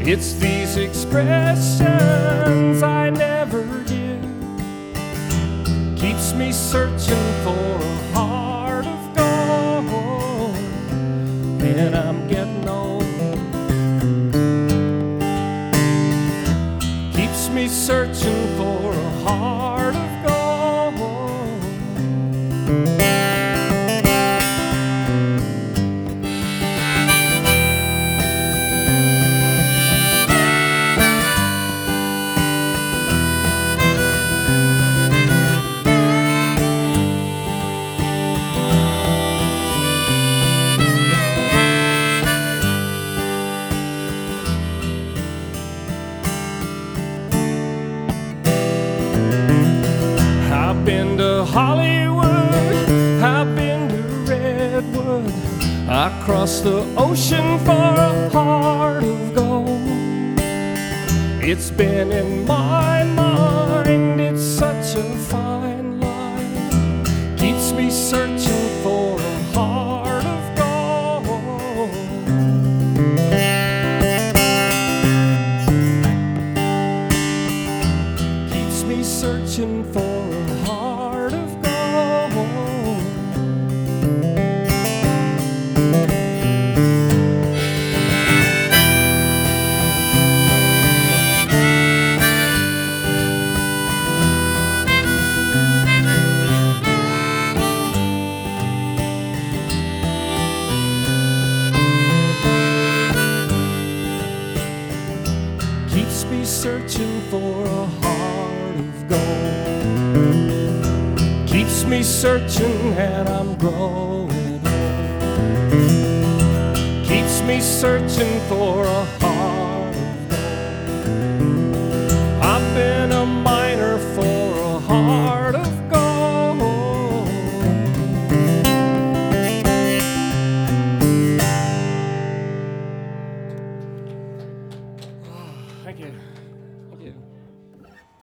It's these expressions I never give, keeps me searching for a heart of gold. And I'm getting old, keeps me searching for a heart of gold. I've been to Hollywood, I've been to Redwood, I crossed the ocean for a heart of gold. It's been in my mind, it's such a fine line, keeps me searching for a heart of gold. Keeps me searching for a heart of gold. Keeps me searching for a heart of gold. Keeps me searching and I'm growing old. Keeps me searching for a heart of gold. I've been a miner for a heart of gold. Thank you.